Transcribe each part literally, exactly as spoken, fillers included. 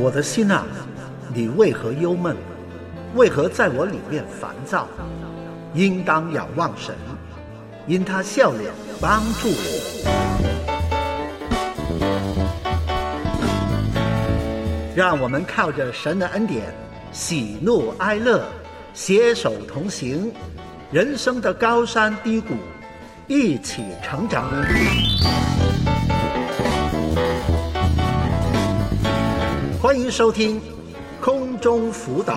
我的心啊，你为何忧闷？为何在我里面烦躁？应当仰望神，因他笑脸帮助我。让我们靠着神的恩典，喜怒哀乐，携手同行，人生的高山低谷，一起成长。欢迎收听空中辅导。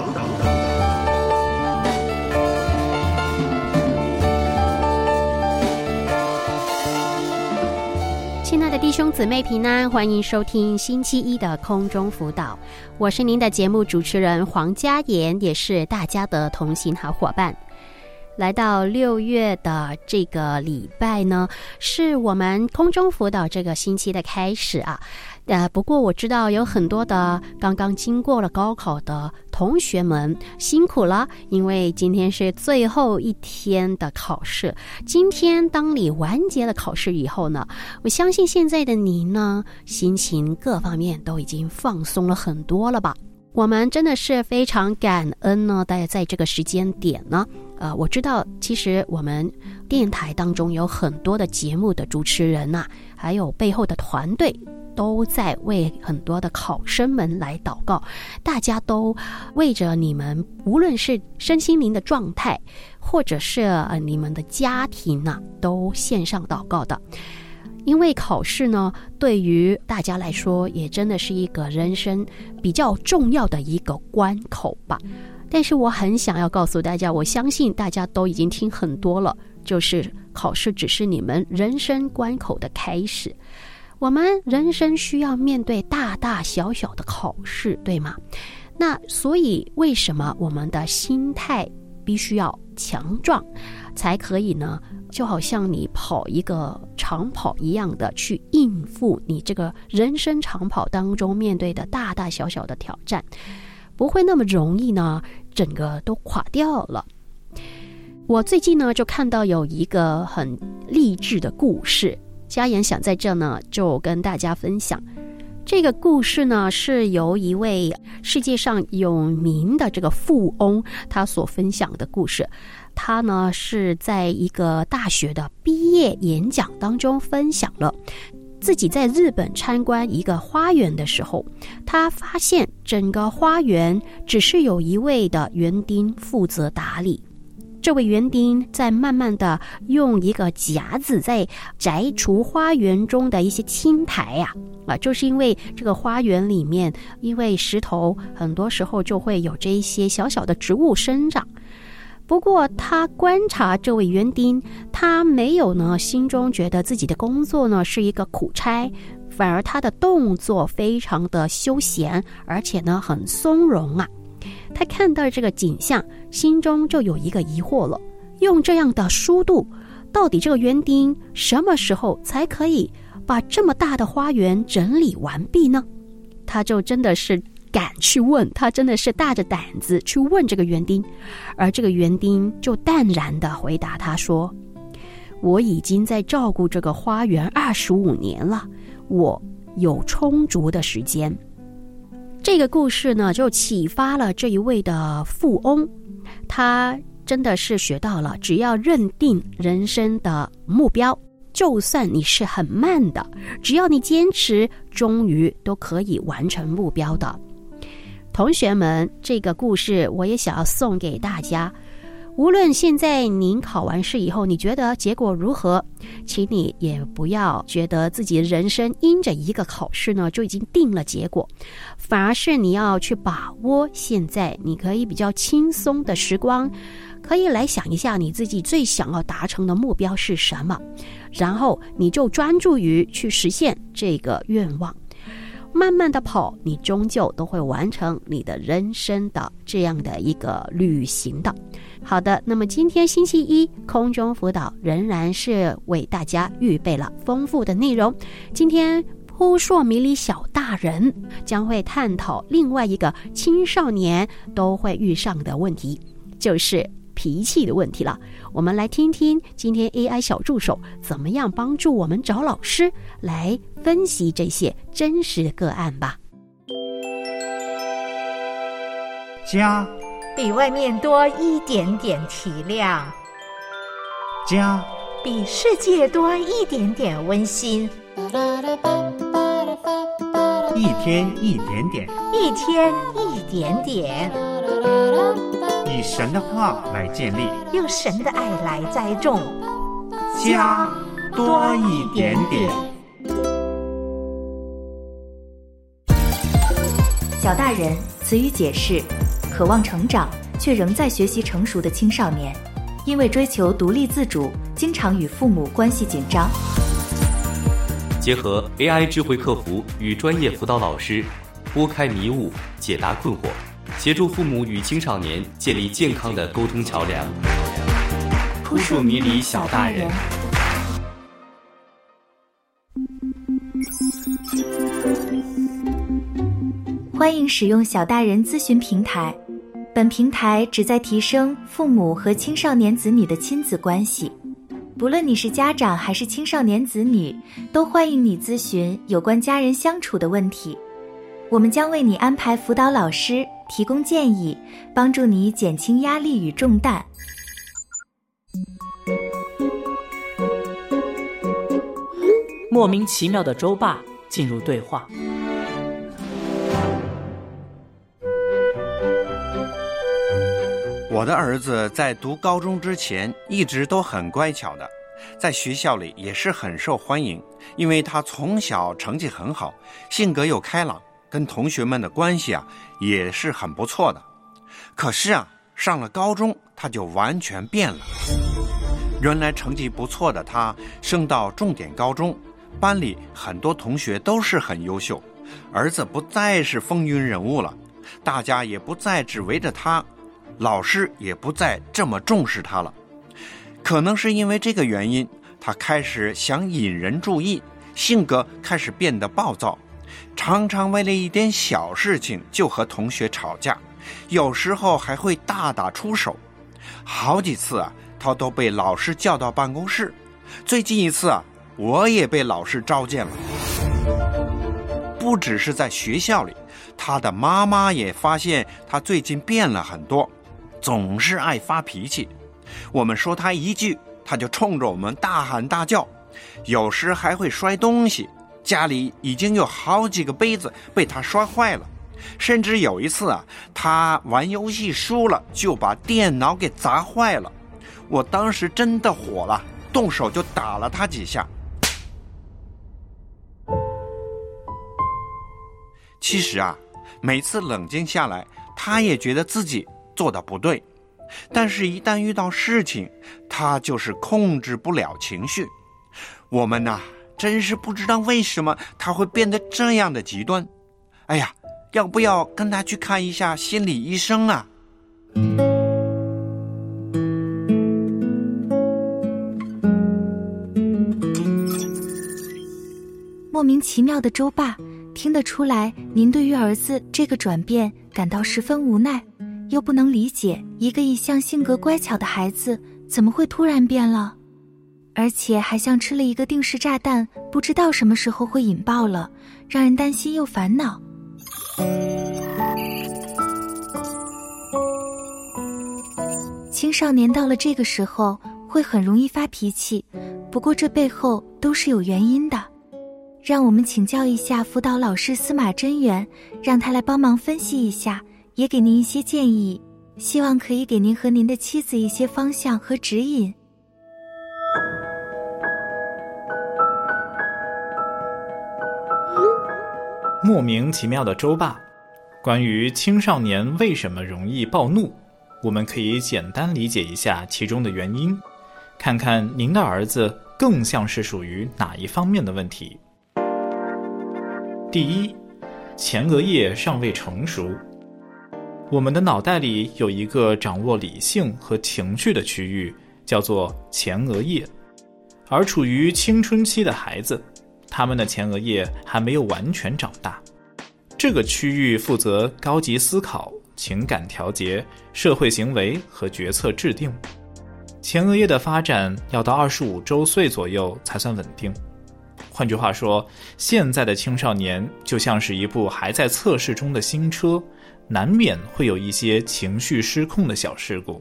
亲爱的弟兄姊妹平安，欢迎收听星期一的空中辅导，我是您的节目主持人黄嘉妍，也是大家的同行好伙伴。来到六月的这个礼拜呢，是我们空中辅导这个星期的开始啊。呃，不过我知道有很多的刚刚经过了高考的同学们辛苦了，因为今天是最后一天的考试。今天当你完结了考试以后呢，我相信现在的你呢，心情各方面都已经放松了很多了吧。我们真的是非常感恩呢，大家在这个时间点呢，呃，我知道其实我们电台当中有很多的节目的主持人啊，还有背后的团队都在为很多的考生们来祷告，大家都为着你们无论是身心灵的状态，或者是呃你们的家庭啊，都献上祷告的。因为考试呢，对于大家来说也真的是一个人生比较重要的一个关口吧。但是我很想要告诉大家，我相信大家都已经听很多了，就是考试只是你们人生关口的开始。我们人生需要面对大大小小的考试，对吗？那所以为什么我们的心态必须要强壮，才可以呢？就好像你跑一个长跑一样的去应付你这个人生长跑当中面对的大大小小的挑战，不会那么容易呢，整个都垮掉了。我最近呢就看到有一个很励志的故事，嘉妍想在这呢就跟大家分享。这个故事呢是由一位世界上有名的这个富翁他所分享的故事。他呢是在一个大学的毕业演讲当中分享了自己在日本参观一个花园的时候，他发现整个花园只是有一位的园丁负责打理。这位园丁在慢慢的用一个夹子在摘除花园中的一些青苔啊，啊，就是因为这个花园里面因为石头很多时候就会有这一些小小的植物生长。不过他观察这位园丁，他没有呢心中觉得自己的工作呢是一个苦差，反而他的动作非常的休闲，而且呢很松容啊。他看到这个景象，心中就有一个疑惑了，用这样的速度，到底这个园丁什么时候才可以把这么大的花园整理完毕呢？他就真的是敢去问，他真的是大着胆子去问这个园丁，而这个园丁就淡然地回答他说，我已经在照顾这个花园二十五年了，我有充足的时间。这个故事呢就启发了这一位的富翁，他真的是学到了，只要认定人生的目标，就算你是很慢的，只要你坚持，终于都可以完成目标的。同学们，这个故事我也想要送给大家，无论现在您考完试以后你觉得结果如何，请你也不要觉得自己的人生因着一个考试呢就已经定了结果，反而是你要去把握现在你可以比较轻松的时光，可以来想一下你自己最想要达成的目标是什么，然后你就专注于去实现这个愿望。慢慢的跑，你终究都会完成你的人生的这样的一个旅行的。好的，那么今天星期一空中辅导仍然是为大家预备了丰富的内容。今天扑朔迷离小大人将会探讨另外一个青少年都会遇上的问题，就是脾气的问题了。我们来听听今天 A I 小助手怎么样帮助我们找老师来分析这些真实的个案吧。 家比外面多一点点体谅， 家比世界多一点点温馨， 一天一点点， 一天一点点， 以神的话来建立， 用神的爱来栽种， 家多一点点。 小大人词语解释：渴望成长却仍在学习成熟的青少年，因为追求独立自主，经常与父母关系紧张。 结合 A I 智慧客服与专业辅导老师，拨开迷雾，解答困惑，协助父母与青少年建立健康的沟通桥梁。扑朔迷离小大人。 欢迎使用小大人咨询平台，本平台旨在提升父母和青少年子女的亲子关系。不论你是家长还是青少年子女，都欢迎你咨询有关家人相处的问题。我们将为你安排辅导老师，提供建议，帮助你减轻压力与重担。 莫名其妙的周爸进入对话。 我的儿子在读高中之前一直都很乖巧的，在学校里也是很受欢迎，因为他从小成绩很好，性格又开朗，跟同学们的关系啊也是很不错的。可是啊，上了高中他就完全变了。原来成绩不错的他升到重点高中，班里很多同学都是很优秀，儿子不再是风云人物了，大家也不再只围着他，老师也不再这么重视他了。可能是因为这个原因，他开始想引人注意，性格开始变得暴躁，常常为了一点小事情就和同学吵架，有时候还会大打出手。好几次啊，他都被老师叫到办公室。最近一次啊，我也被老师召见了。不只是在学校里，他的妈妈也发现他最近变了很多，总是爱发脾气。我们说他一句，他就冲着我们大喊大叫，有时还会摔东西，家里已经有好几个杯子被他摔坏了。甚至有一次啊，他玩游戏输了，就把电脑给砸坏了。我当时真的火了，动手就打了他几下。其实啊，每次冷静下来，他也觉得自己做的不对，但是一旦遇到事情，他就是控制不了情绪。我们呐、啊，真是不知道为什么他会变得这样的极端。哎呀，要不要跟他去看一下心理医生啊？ 莫名其妙的周爸，听得出来您对于儿子这个转变感到十分无奈，又不能理解一个一向性格乖巧的孩子怎么会突然变了，而且还像吃了一个定时炸弹，不知道什么时候会引爆了，让人担心又烦恼。青少年到了这个时候会很容易发脾气，不过这背后都是有原因的。让我们请教一下辅导老师司马真源，让他来帮忙分析一下，也给您一些建议，希望可以给您和您的妻子一些方向和指引。 莫名其妙的周爸，关于青少年为什么容易暴怒，我们可以简单理解一下其中的原因，看看您的儿子更像是属于哪一方面的问题。第一，前额叶尚未成熟。我们的脑袋里有一个掌握理性和情绪的区域，叫做前额叶，而处于青春期的孩子，他们的前额叶还没有完全长大。这个区域负责高级思考、情感调节、社会行为和决策制定。前额叶的发展要到二十五周岁左右才算稳定。 换句话说，现在的青少年就像是一部还在测试中的新车，难免会有一些情绪失控的小事故。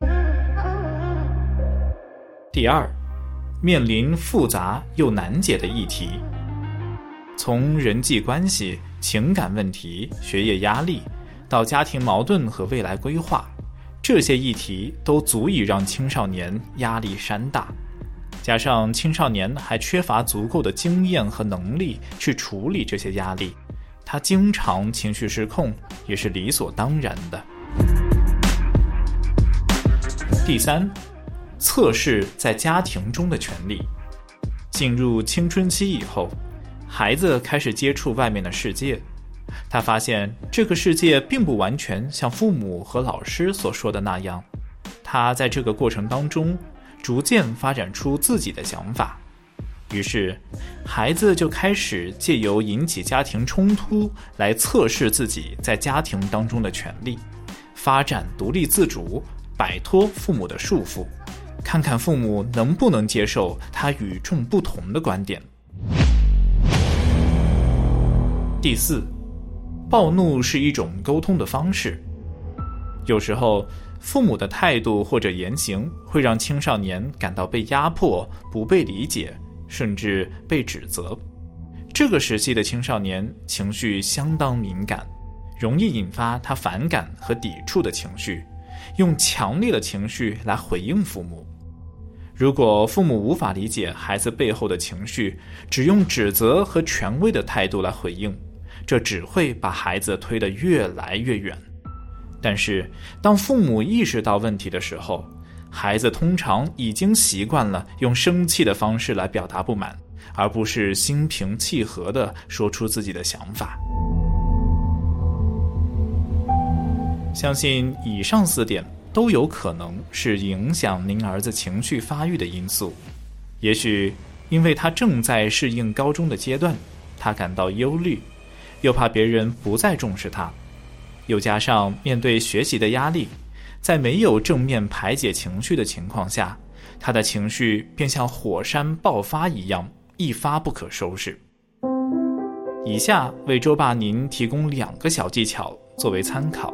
第二，面临复杂又难解的议题。从人际关系、情感问题、学业压力，到家庭矛盾和未来规划，这些议题都足以让青少年压力山大。加上青少年还缺乏足够的经验和能力去处理这些压力，他经常情绪失控也是理所当然的。第三，测试在家庭中的权利。进入青春期以后，孩子开始接触外面的世界，他发现这个世界并不完全像父母和老师所说的那样，他在这个过程当中逐渐发展出自己的想法，于是孩子就开始借由引起家庭冲突来测试自己在家庭当中的权利，发展独立自主，摆脱父母的束缚，看看父母能不能接受他与众不同的观点。第四，暴怒是一种沟通的方式。有时候父母的态度或者言行会让青少年感到被压迫、不被理解，甚至被指责。这个时期的青少年情绪相当敏感，容易引发他反感和抵触的情绪，用强烈的情绪来回应父母。如果父母无法理解孩子背后的情绪，只用指责和权威的态度来回应，这只会把孩子推得越来越远。但是当父母意识到问题的时候，孩子通常已经习惯了用生气的方式来表达不满，而不是心平气和地说出自己的想法。相信以上四点都有可能是影响您儿子情绪发育的因素。也许因为他正在适应高中的阶段，他感到忧虑，又怕别人不再重视他，又加上面对学习的压力，在没有正面排解情绪的情况下，他的情绪便像火山爆发一样，一发不可收拾。以下为周爸您提供两个小技巧作为参考。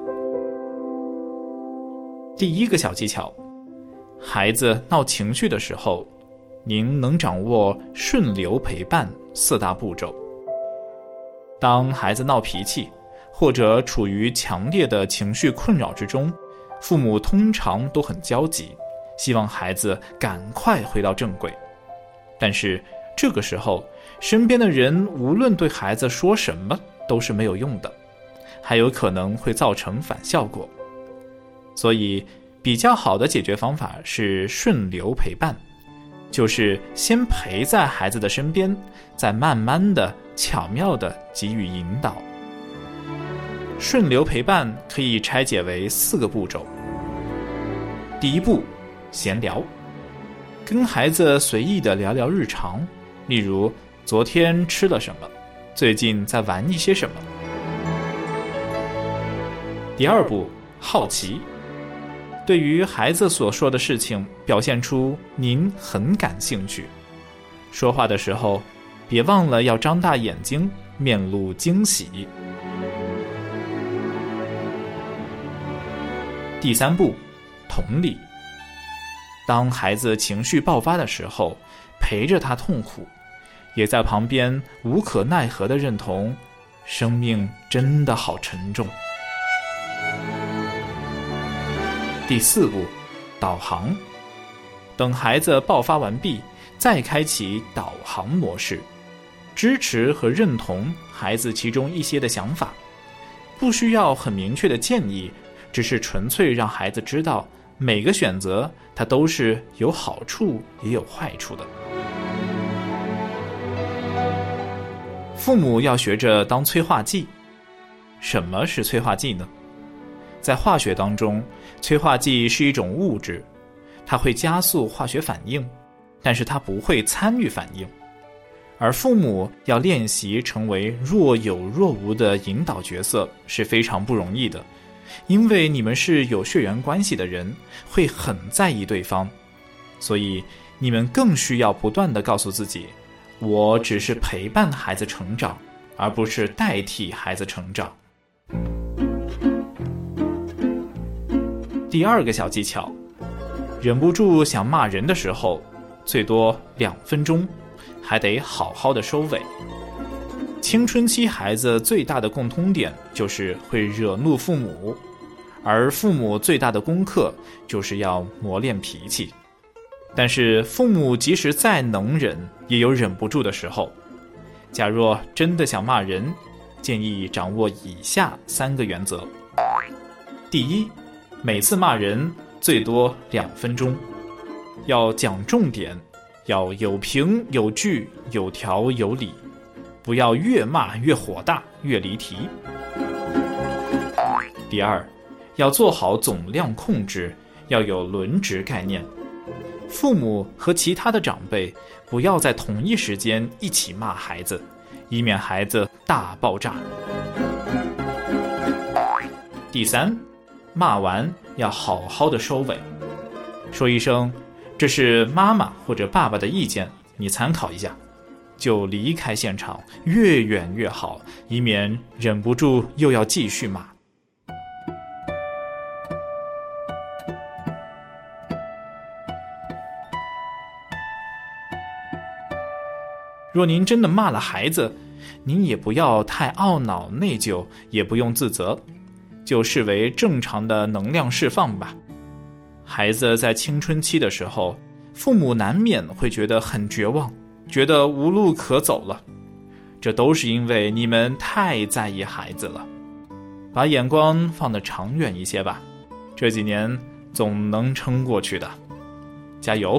第一个小技巧，孩子闹情绪的时候，您能掌握顺流陪伴四大步骤。当孩子闹脾气，或者处于强烈的情绪困扰之中，父母通常都很焦急，希望孩子赶快回到正轨。但是这个时候，身边的人无论对孩子说什么都是没有用的，还有可能会造成反效果。所以比较好的解决方法是顺流陪伴，就是先陪在孩子的身边，再慢慢的巧妙的给予引导。顺流陪伴可以拆解为四个步骤。第一步，闲聊，跟孩子随意的聊聊日常，例如昨天吃了什么，最近在玩一些什么。第二步，好奇，对于孩子所说的事情表现出您很感兴趣，说话的时候别忘了要张大眼睛，面露惊喜。第三步，同理，当孩子情绪爆发的时候，陪着他痛苦，也在旁边无可奈何地认同，生命真的好沉重。第四步，导航，等孩子爆发完毕，再开启导航模式，支持和认同孩子其中一些的想法，不需要很明确的建议，只是纯粹让孩子知道每个选择它都是有好处也有坏处的。父母要学着当催化剂。什么是催化剂呢？在化学当中，催化剂是一种物质，它会加速化学反应，但是它不会参与反应。而父母要练习成为若有若无的引导角色是非常不容易的，因为你们是有血缘关系的人，会很在意对方，所以你们更需要不断地告诉自己， 我只是陪伴孩子成长，而不是代替孩子成长。第二个小技巧，忍不住想骂人的时候，最多两分钟，还得好好的收尾。青春期孩子最大的共通点就是会惹怒父母，而父母最大的功课就是要磨练脾气。但是父母即使再能忍，也有忍不住的时候。假若真的想骂人，建议掌握以下三个原则。第一，每次骂人最多两分钟，要讲重点，要有凭有据，有条有理，不要越骂越火大，越离题。第二，要做好总量控制，要有轮值概念。父母和其他的长辈不要在同一时间一起骂孩子，以免孩子大爆炸。第三，骂完要好好的收尾，说一声这是妈妈或者爸爸的意见，你参考一下，就离开现场，越远越好，以免忍不住又要继续骂。若您真的骂了孩子，您也不要太懊恼内疚，也不用自责，就视为正常的能量释放吧。孩子在青春期的时候，父母难免会觉得很绝望，觉得无路可走了，这都是因为你们太在意孩子了。把眼光放得长远一些吧，这几年总能撑过去的，加油！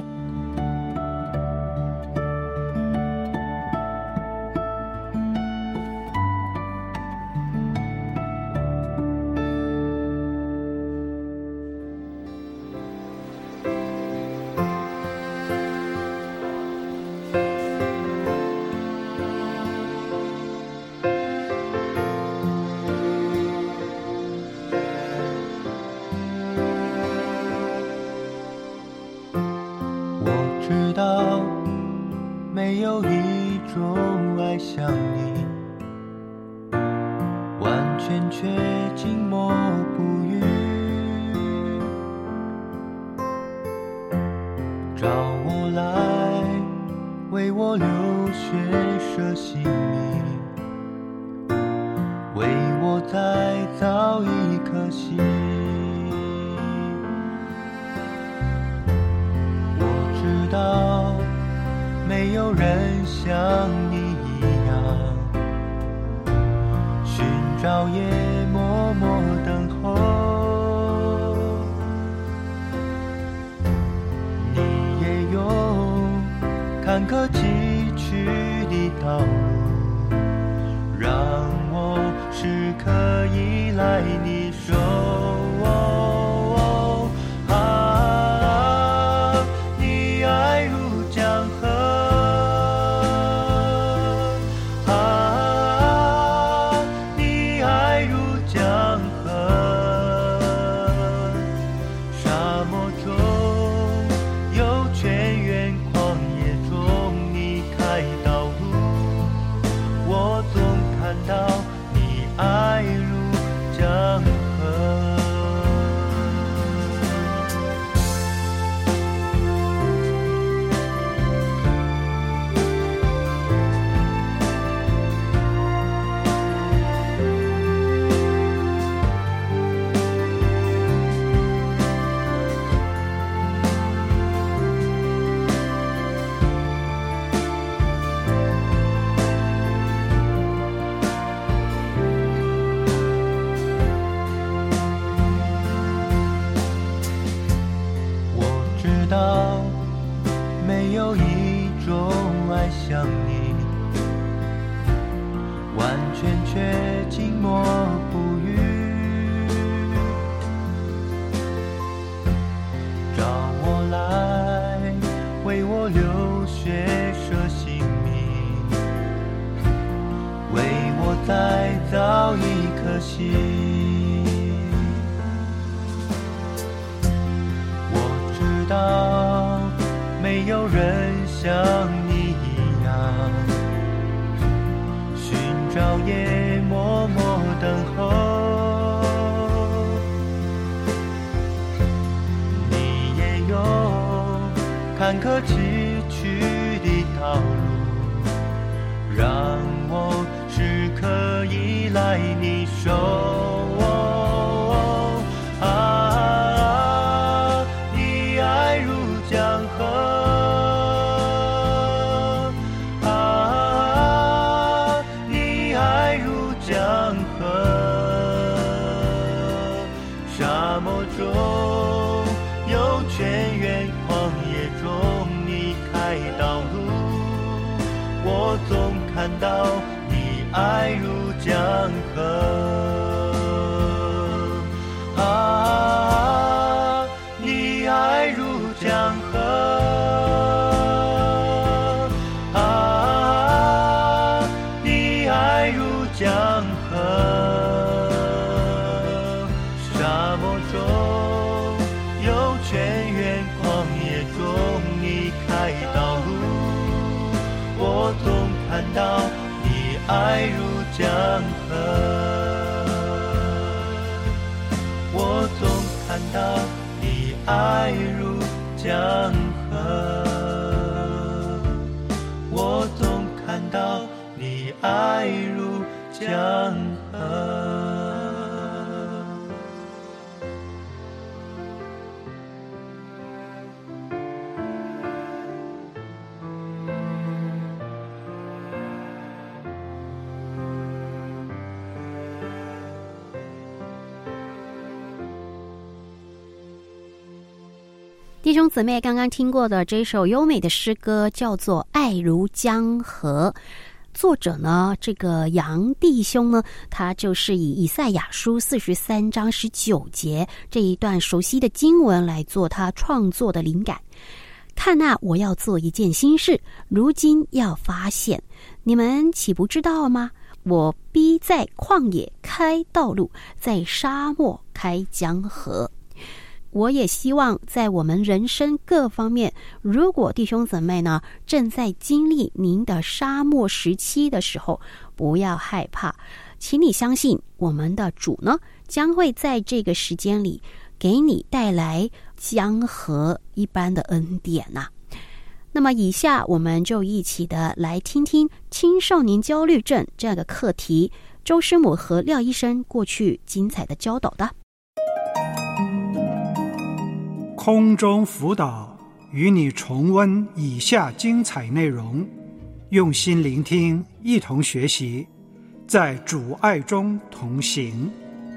知道没有一种爱像你，完全却静默不语，找我来为我流血舍性命，为我再造一颗心。知道没有人像你一样，寻找也默默等候，你也有坎坷崎岖的道路，让我时刻依赖你手。没有一种爱像你，完全却静默不语，找我来为我流血舍性命，为我再造一颗心。我知道没有人像你一样， 昼夜默默等候。你也有坎坷崎岖的道路，让我时刻依赖你手。啊，你爱如江河，啊，你爱如江河。沙漠中有泉源，旷野中你开道路，我总看到你爱如江河。啊，你爱如江河，啊，你爱如江河。沙漠中有泉源，旷野中你开道路，我总看到你爱如江河。我总看到你爱如江河，我总看到你爱如江河。 弟兄姊妹，刚刚听过的这首优美的诗歌叫做《爱如江河》，作者呢，这个杨弟兄呢，他就是以以赛亚书四十三章十九节这一段熟悉的经文来做他创作的灵感。看哪，我要做一件新事，如今要发现，你们岂不知道吗？我必在旷野开道路，在沙漠开江河。我也希望在我们人生各方面，如果弟兄姊妹呢正在经历您的沙漠时期的时候，不要害怕，请你相信我们的主呢将会在这个时间里给你带来江河一般的恩典啊。那么以下我们就一起的来听听青少年焦虑症这样的课题，周师母和廖医生过去精彩的教导的。 空中辅导与你重温以下精彩内容，用心聆听，一同学习，在主爱中同行。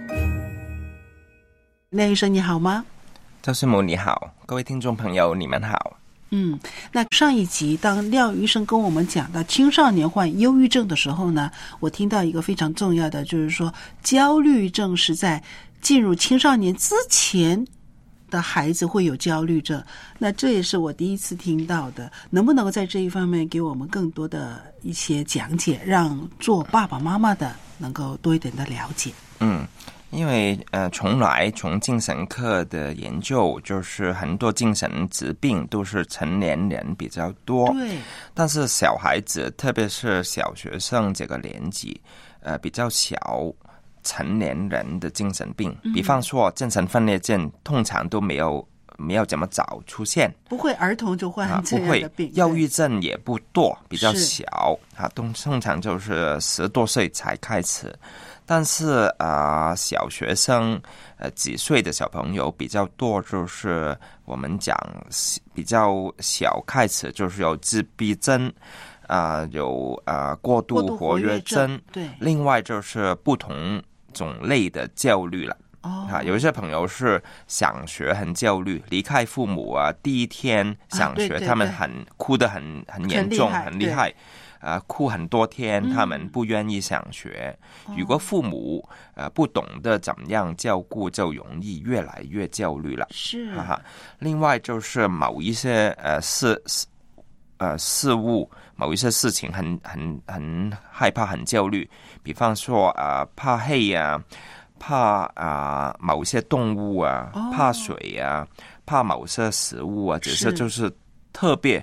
廖医生你好吗？ 周师母你好，各位听众朋友你们好。 嗯，那上一集当廖医生跟我们讲到青少年患忧郁症的时候呢，我听到一个非常重要的，就是说焦虑症是在进入青少年之前的孩子会有焦虑症，那这也是我第一次听到的，能不能够在这一方面给我们更多的一些讲解，让做爸爸妈妈的能够多一点的了解？ 嗯，因为呃，从来从精神科的研究，就是很多精神疾病都是成年人比较多， 对， 但是小孩子，特别是小学生这个年纪，呃，比较小。成年人的精神病，比方说精神分裂症，通常都没有没有这么早出现， 不会儿童就患这样的病， 啊、不会，忧郁症也不多，比较小啊，通通常就是十多岁才开始。但是啊、呃，小学生呃几岁的小朋友比较多，就是我们讲比较小开始，就是有自闭症。啊、呃，有啊、呃、过度活跃症， 对， 另外就是不同种类的焦虑了。 哦， 啊，有一些朋友是想学很焦虑，离开父母啊，第一天想学，啊、对对对他们很哭得很很严重，很厉害，啊、呃，哭很多天，他们不愿意想学。嗯、如果父母呃不懂得怎么样照顾，就容易越来越焦虑了。 是， 哈、啊，另外就是某一些呃事呃事物。某一些事情很很很害怕，很焦虑，比方说啊、呃、怕黑啊，怕啊、呃、某些动物啊， 哦、 怕水啊，怕某些食物啊，这些就是特别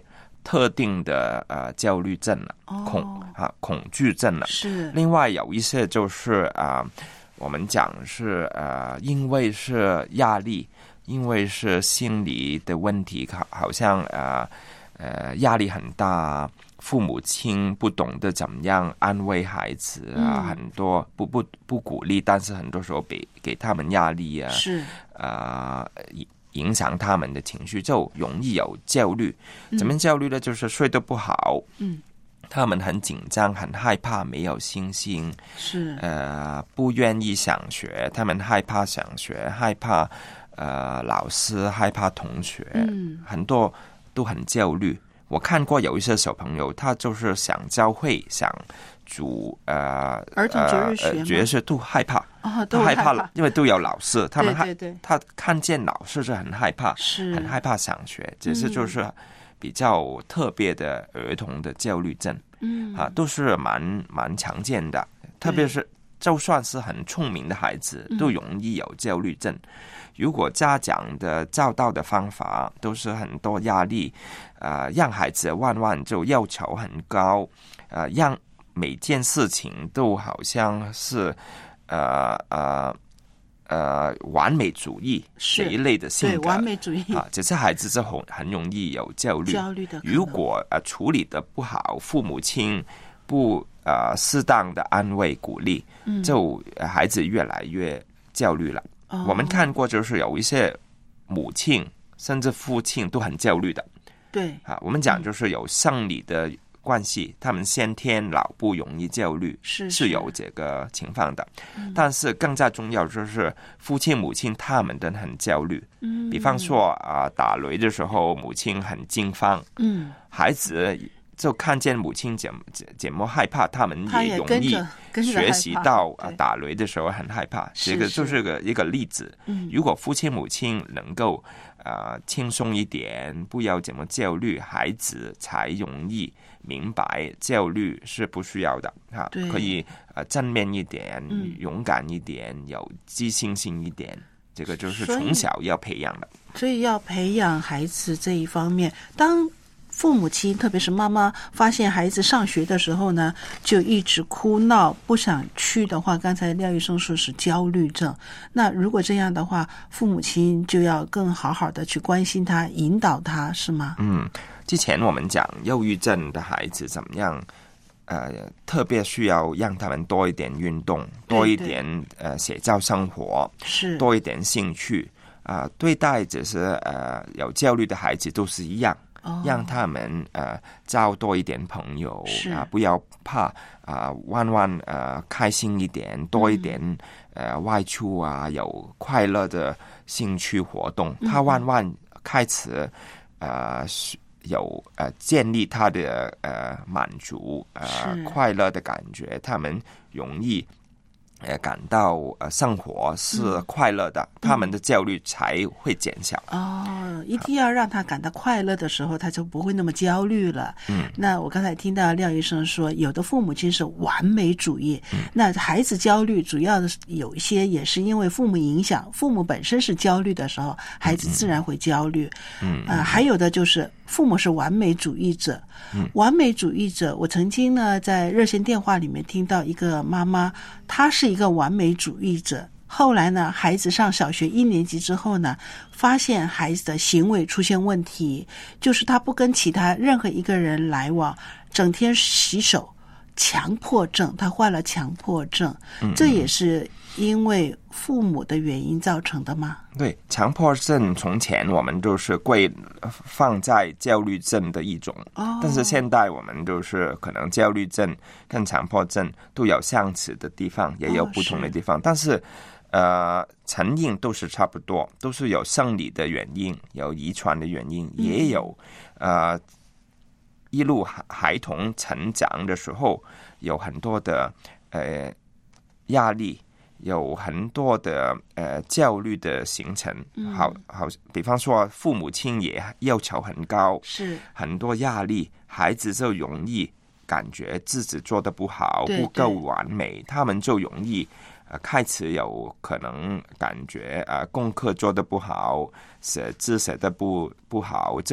特定的呃焦虑症了， 哦、 恐啊恐惧症了。 是。 另外有一些就是啊、呃，我们讲是呃，因为是压力，因为是心理的问题，好好像呃呃压力很大。父母亲不懂得怎么样安慰孩子啊，嗯、很多不不不鼓励，但是很多时候给给他们压力啊， 是啊、呃、影响他们的情绪，就容易有焦虑。怎么焦虑呢？就是睡得不好， 嗯， 他们很紧张，很害怕，没有信心， 是呃不愿意想学，他们害怕想学，害怕呃老师，害怕同学， 嗯， 很多都很焦虑。我看过有一些小朋友，他就是想教会，想主呃儿童节日学吗？ 呃角色都害怕， 哦，都害怕了，因为都有老师，他们害对对对， 他看见老师是很害怕， 是很害怕想学，只是就是比较特别的儿童的焦虑症， 嗯啊，都是蛮蛮常见的，特别是就算是很聪明的孩子，都容易有焦虑症。嗯，如果家长的教导的方法都是很多压力，呃，让孩子万万就要求很高，呃，让每件事情都好像是呃呃呃完美主义这一类的性格， 对完美主义啊，这些孩子就很很容易有焦虑。 焦虑的， 如果呃处理的不好，父母亲不呃适当的安慰鼓励， 嗯， 就孩子越来越焦虑了。 哦， 我们看过，就是有一些母亲甚至父亲都很焦虑的。 对啊，我们讲就是有生理的关系，嗯，他们先天脑部容易焦虑， 是是有这个情况的。 嗯， 但是更加重要就是父亲母亲他们都很焦虑。 嗯， 比方说啊，呃，打雷的时候母亲很惊慌， 嗯， 孩子就看见母亲怎么怎么害怕，他们也容易学习到啊，打雷的时候很害怕。这个就是个一个例子。 嗯， 如果父亲母亲能够啊轻松一点，不要怎么焦虑，孩子才容易明白焦虑是不需要的啊，可以呃正面一点， 嗯， 勇敢一点，有自信心一点。这个就是从小要培养的。 所以，所以要培养孩子这一方面，当父母亲特别是妈妈发现孩子上学的时候呢，就一直哭闹不想去的话，刚才廖医生说是焦虑症，那如果这样的话，父母亲就要更好好的去关心他，引导他，是吗？ 嗯，之前我们讲忧郁症的孩子怎么样，呃，特别需要让他们多一点运动，多一点呃社交生活， 是多一点兴趣啊，呃，对待只是呃有焦虑的孩子都是一样。 哦， 让他们呃交多一点朋友啊，呃，不要怕啊，呃，万万呃开心一点，多一点，嗯，呃外出啊，有快乐的兴趣活动，嗯，他万万开始呃有呃建立他的呃满足呃快乐的感觉，他们容易呃感到呃生活是快乐的，嗯，他们的焦虑才会减小。 哦，一定要让他感到快乐的时候，他就不会那么焦虑了。 嗯， 那我刚才听到廖医生说，有的父母亲是完美主义，嗯，那孩子焦虑主要的有一些也是因为父母影响，父母本身是焦虑的时候，孩子自然会焦虑。 嗯， 呃，还有的就是父母是完美主义者。 嗯， 完美主义者，我曾经呢在热线电话里面听到一个妈妈，她是一个完美主义者。后来呢，孩子上小学一年级之后呢，发现孩子的行为出现问题，就是他不跟其他任何一个人来往，整天洗手，强迫症，他患了强迫症。 嗯， 这也是因为父母的原因造成的吗？ 对，强迫症从前我们都是归放在焦虑症的一种， 哦， 但是现在我们就是可能焦虑症跟强迫症都有相似的地方，也有不同的地方，哦，是但是呃，成因都是差不多，都是有生理的原因，有遗传的原因，嗯，也有呃一路孩童成长的时候有很多的呃压力，有很多的呃焦虑的形成， 嗯， 好好，比方说父母亲也要求很高， 是很多压力，孩子就容易感觉自己做得不好，不够完美，他们就容易呃开始有可能感觉呃功课做得不好，写字写得不不好，就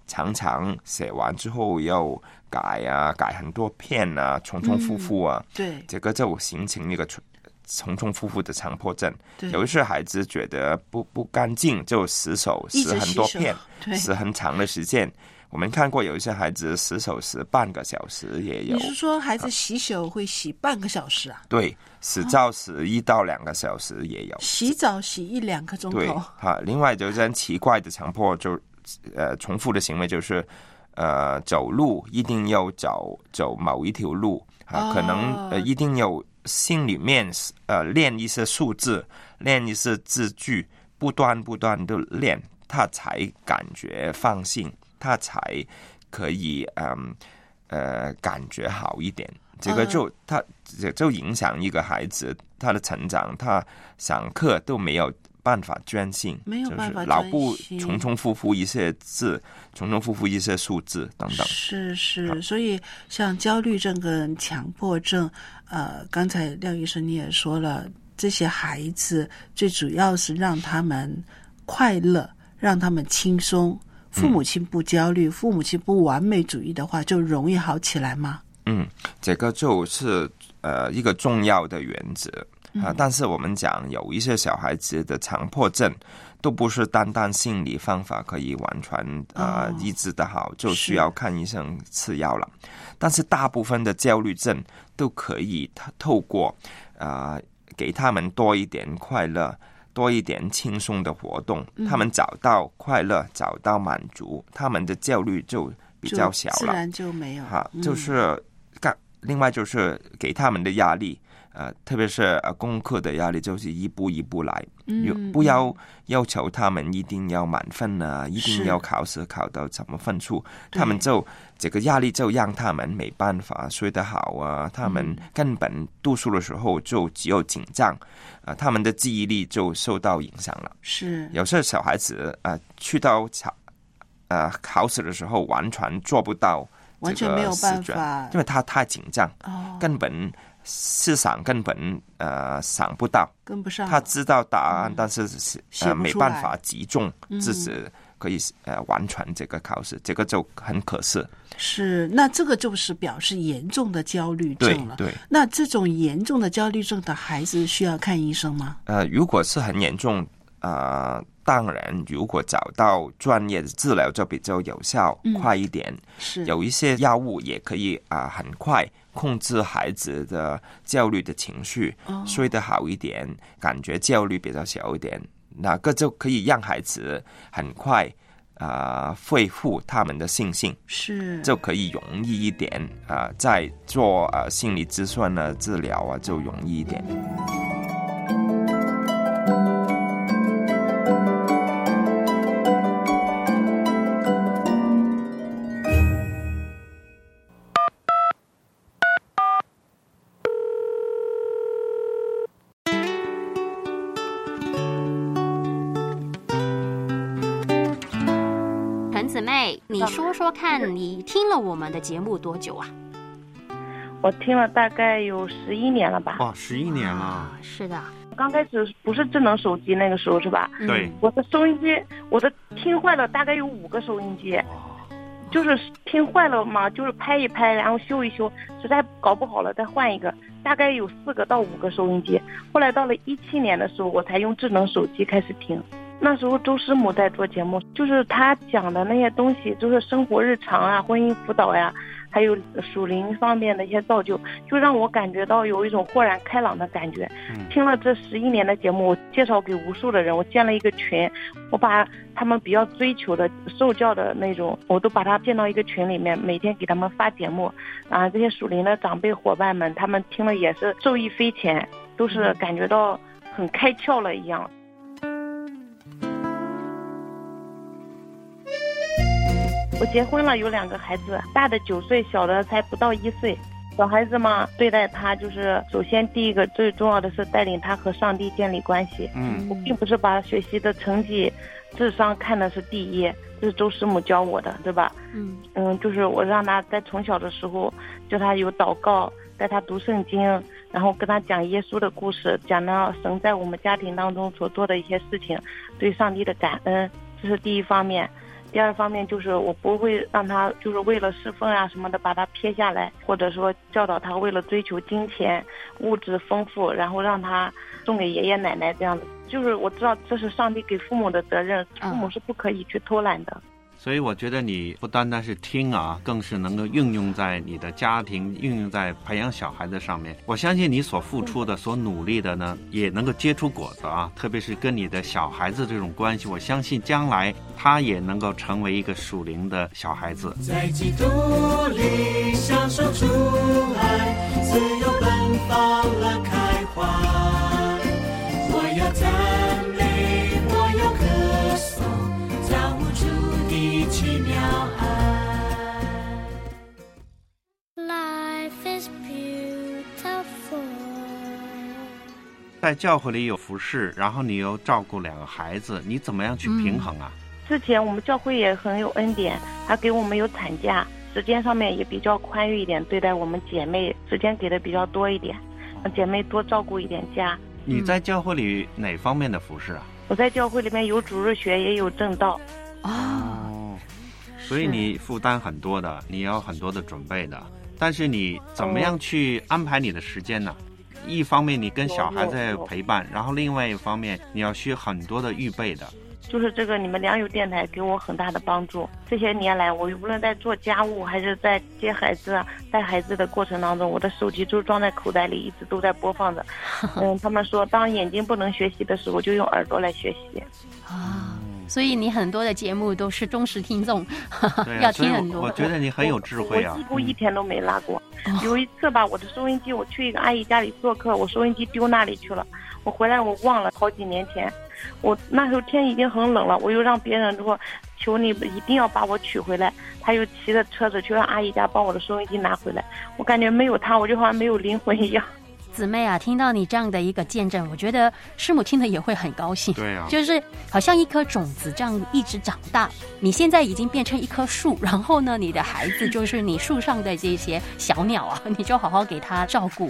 常常写完之后要改啊，改很多遍啊，重重复复啊， 嗯、对， 这个就形成一个重重复复的强迫症。有一些孩子觉得不不干净，就洗手洗很多遍，洗很长的时间。我们看过有一些孩子洗手洗半个小时也有。 你是说孩子洗手会洗半个小时啊？ 对，洗澡洗一到两个小时也有。 洗澡洗一两个钟头。 对，哈。另外就是很奇怪的强迫，就呃重复的行为就是，呃走路一定要走走某一条路啊，可能呃一定要心里面呃练一些数字，练一些字句，不断不断的练，他才感觉放心。他才可以嗯呃感觉好一点，这个就、嗯、他就影响一个孩子他的成长，他上课都没有办法专心， 没有办法专心， 就是老不重重复复一些字，重重复复一些数字等等。 是是，所以像焦虑症跟强迫症，呃，刚才廖医生你也说了，这些孩子最主要是让他们快乐，让他们轻松。父母亲不焦虑、嗯、父母亲不完美主义的话，就容易好起来吗？ 嗯，这个就是呃一个重要的原则啊、呃。但是我们讲有一些小孩子的强迫症，都不是单单心理方法可以完全啊、呃、医治的好，就需要看医生吃药了。但是大部分的焦虑症都可以透过啊、呃、给他们多一点快乐。多一点轻松的活动，他们找到快乐，找到满足，他们的焦虑就比较小了， 自然就没有。 哈，就是干、嗯，另外就是给他们的压力，呃，特别是呃功课的压力，就是一步一步来，嗯、不要要求他们一定要满分啊，一定要考试考到什么分数，他们就这个压力就让他们没办法睡得好啊，他们根本读书的时候就只有紧张。啊，他们的记忆力就受到影响了。 是， 有些小孩子啊、呃，去到考呃考试的时候，完全做不到这个试卷， 完全没有办法， 因为他太紧张， 哦， 根本思想根本呃想不到， 跟不上。 他知道答案，嗯、但是呃没办法集中自己。 嗯可以呃完成这个考试，这个就很可惜。 是，那这个就是表示严重的焦虑症了。 对，对， 那这种严重的焦虑症的孩子需要看医生吗？ 呃，如果是很严重，呃，当然，如果找到专业的治疗就比较有效，嗯、快一点。 是， 有一些药物也可以啊、呃，很快控制孩子的焦虑的情绪，哦、睡得好一点，感觉焦虑比较小一点。那个就可以让孩子很快啊、呃、恢复他们的信心， 是就可以容易一点啊、呃，在做啊、呃、心理咨询啊治疗啊就容易一点。 姊妹，你说说看，你听了我们的节目多久啊？ 我听了大概有十一年了吧。 哇，十一年了、啊！ 是的， 刚开始不是智能手机那个时候是吧？ 对。 我的收音机，我的听坏了，大概有五个收音机，就是听坏了嘛，就是拍一拍，然后修一修，实在搞不好了再换一个，大概有四个到五个收音机。后来到了一七年的时候，我才用智能手机开始听。那时候周师母在做节目，就是他讲的那些东西，就是生活日常啊、婚姻辅导呀，还有属灵方面的一些造就，就让我感觉到有一种豁然开朗的感觉。嗯、听了这十一年的节目，我介绍给无数的人，我建了一个群，我把他们比较追求的受教的那种，我都把它建到一个群里面，每天给他们发节目。啊，这些属灵的长辈伙伴们，他们听了也是受益匪浅，都是感觉到很开窍了一样。我结婚了，有两个孩子，大的九岁，小的才不到一岁。小孩子嘛，对待他就是首先第一个最重要的是带领他和上帝建立关系。嗯，我并不是把学习的成绩、智商看的是第一，这是周师母教我的，对吧？嗯嗯，就是我让他在从小的时候教他有祷告，带他读圣经，然后跟他讲耶稣的故事，讲到神在我们家庭当中所做的一些事情，对上帝的感恩，这是第一方面。 第二方面就是我不会让他就是为了侍奉啊什么的把他撇下来，或者说教导他为了追求金钱物质丰富然后让他送给爷爷奶奶这样子。就是我知道这是上帝给父母的责任，父母是不可以去偷懒的。 所以我觉得你不单单是听啊，更是能够运用在你的家庭，运用在培养小孩子上面。我相信你所付出的、所努力的呢，也能够结出果子啊。特别是跟你的小孩子这种关系，我相信将来他也能够成为一个属灵的小孩子。 在基督里享受主爱，自由奔放了开花。我要赞美，我要歌颂，造物主的奇妙爱。 Life is beautiful。 在教会里有服侍，然后你又照顾两个孩子，你怎么样去平衡啊？ 嗯、之前我们教会也很有恩典，还给我们有产假，时间上面也比较宽裕一点，对待我们姐妹时间给的比较多一点，让姐妹多照顾一点家。 你在教会里哪方面的服侍啊？ 我在教会里面有主日学，也有正道。 哦，所以你负担很多的，你要很多的准备的。但是你怎么样去安排你的时间呢？哦、一方面你跟小孩在陪伴，然后另外一方面你要需要很多的预备的。 就是这个，你们良友电台给我很大的帮助。这些年来，我无论在做家务还是在接孩子、啊、带孩子的过程当中，我的手机就装在口袋里，一直都在播放着。嗯，他们说，当眼睛不能学习的时候，就用耳朵来学习。 啊，所以你很多的节目都是忠实听众， 啊、 要听很多。 我觉得你很有智慧啊！ 我几乎一天都没落过。嗯、有一次吧，我的收音机，我去一个阿姨家里做客，我收音机丢那里去了。我回来我忘了，好几年前。我那时候天已经很冷了，我又让别人说求你一定要把我取回来，他又骑着车子去让阿姨家帮我的收音机拿回来。我感觉没有他，我就好像没有灵魂一样。 姊妹啊，听到你这样的一个见证，我觉得师母听了也会很高兴。 对啊， 就是好像一颗种子这样一直长大，你现在已经变成一棵树，然后呢，你的孩子就是你树上的这些小鸟啊，你就好好给他照顾。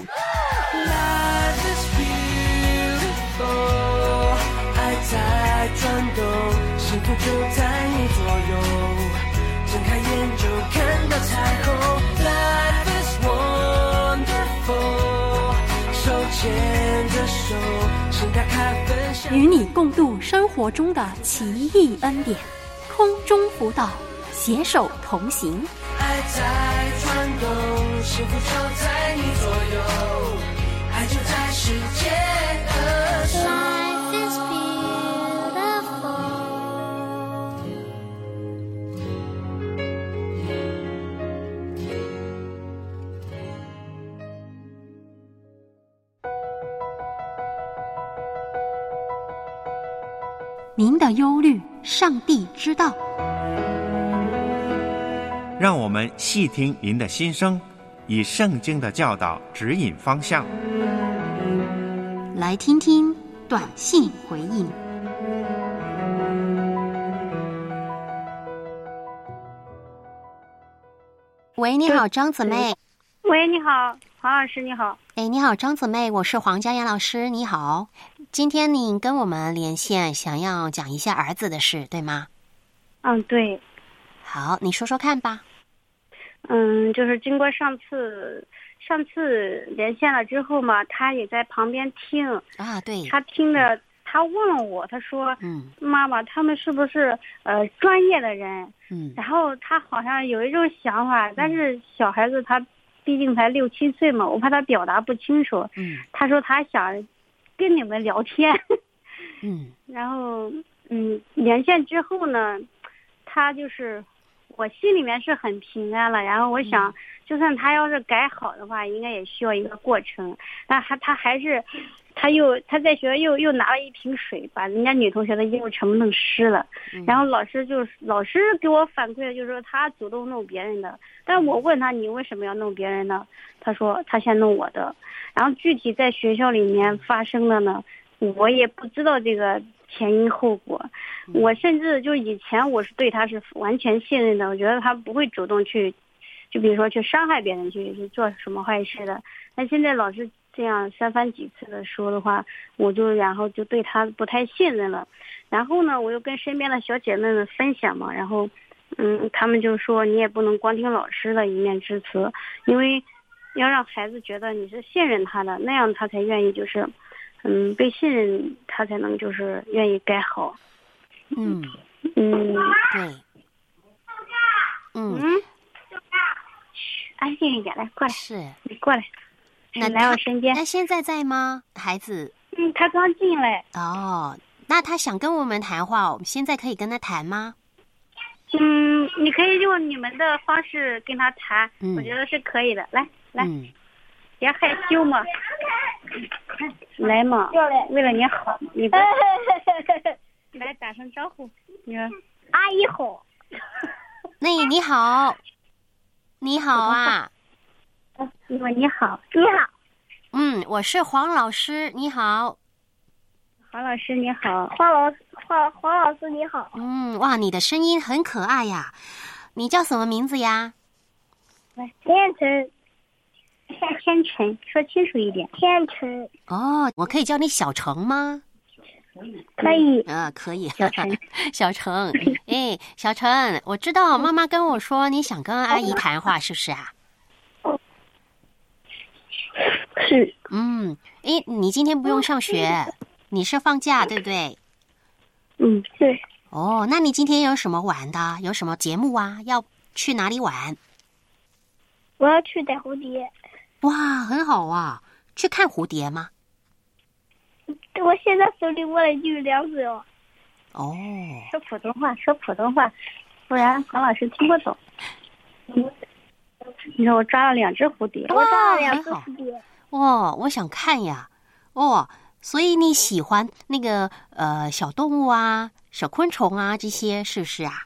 在转动，幸福就在你左右，睁开眼就看到彩虹。Life is wonderful， 手牵着手，心打开分享， 与你共度生活中的奇异恩典，空中辅导，携手同行。 爱在转动，幸福就在你左右，爱就在世界的上。 您的忧虑，上帝知道。 让我们细听您的心声，以圣经的教导指引方向。 来听听短信回应。喂，你好，张姊妹。 喂，你好，黄老师，你好。 哎，你好，张姊妹，我是黄佳妍老师，你好。今天你跟我们连线，想要讲一下儿子的事，对吗？ 嗯，对。 好，你说说看吧。 嗯，就是经过上次上次连线了之后嘛，他也在旁边听啊，对， 他听着，他问我，他说，嗯，妈妈，他们是不是呃专业的人？嗯，然后他好像有一种想法，但是小孩子他毕竟才六七岁嘛，我怕他表达不清楚。嗯，他说他想跟你们聊天。嗯，然后嗯，连线之后呢，他就是我心里面是很平安了。然后我想，就算他要是改好的话，应该也需要一个过程。但还他还是，他又他在学校又又拿了一瓶水，把人家女同学的衣服全部弄湿了。然后老师就老师给我反馈的就是说他主动弄别人的。但我问他你为什么要弄别人呢？他说他先弄我的。然后具体在学校里面发生的呢，我也不知道这个前因后果。我甚至就以前我是对他是完全信任的，我觉得他不会主动去，就比如说去伤害别人，去去做什么坏事的。但现在老师这样三番几次的说的话，我就然后就对他不太信任了。然后呢，我又跟身边的小姐妹们分享嘛，然后嗯，他们就说你也不能光听老师的一面之词，因为要让孩子觉得你是信任他的，那样他才愿意就是嗯被信任，他才能就是愿意改好。 嗯嗯， 对。嗯， 安静一点，来过来。 是， 你过来。 那来我身边。 那现在在吗，孩子？ 嗯，他刚进来。 哦，那他想跟我们谈话，我们现在可以跟他谈吗？ 嗯，你可以用你们的方式跟他谈， 嗯、 我觉得是可以的。来来， 嗯、 别害羞嘛，来嘛，为了你好，你不来打声招呼。你说阿姨好。 那你好，你好啊。 你说你好，你好。 嗯，我是黄老师，你好。 黄老师你好，黄老黄黄老师你好。 嗯，哇，你的声音很可爱呀。你叫什么名字呀？ 天成。天成，说清楚一点。天成。 哦，我可以叫你小程吗？ 可以。 啊，可以。 小程， 小程，哎，小程，我知道妈妈跟我说你想跟阿姨谈话，是不是啊？ 是。 嗯，哎，你今天不用上学，你是放假对不对？ 嗯，对。 哦，那你今天有什么玩的？有什么节目啊？要去哪里玩？ 我要去逮蝴蝶。 哇，很好啊！去看蝴蝶吗？ 我现在手里握了就两只哦。 哦。 说普通话，说普通话，不然黄老师听不懂。你说我抓了两只蝴蝶，我抓了两只蝴蝶。 哇，我想看呀。哦，所以你喜欢那个呃小动物啊、小昆虫啊这些，是不是啊？